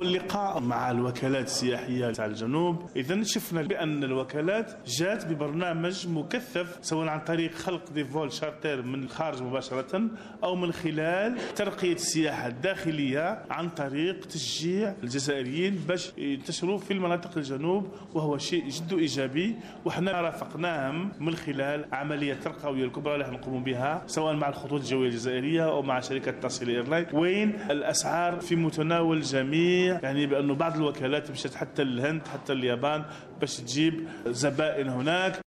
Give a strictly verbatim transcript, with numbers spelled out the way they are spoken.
اللقاء مع الوكالات السياحية تاع الجنوب، إذا شفنا بأن الوكالات جات ببرنامج مكثف سواء عن طريق خلق دي فول شارتر من الخارج مباشرة أو من خلال ترقية السياحة الداخلية عن طريق تشجيع الجزائريين باش ينتشروا في المناطق الجنوب، وهو شيء جد إيجابي. وحنا رافقناهم من خلال عملية ترقوية الكبرى اللي نقوم بها سواء مع الخطوط الجوية الجزائرية أو مع شركة تصل إيرلاين، وين الأسعار في متناول الجميع، يعني بأنه بعض الوكالات مشت حتى الهند حتى اليابان باش تجيب زبائن هناك.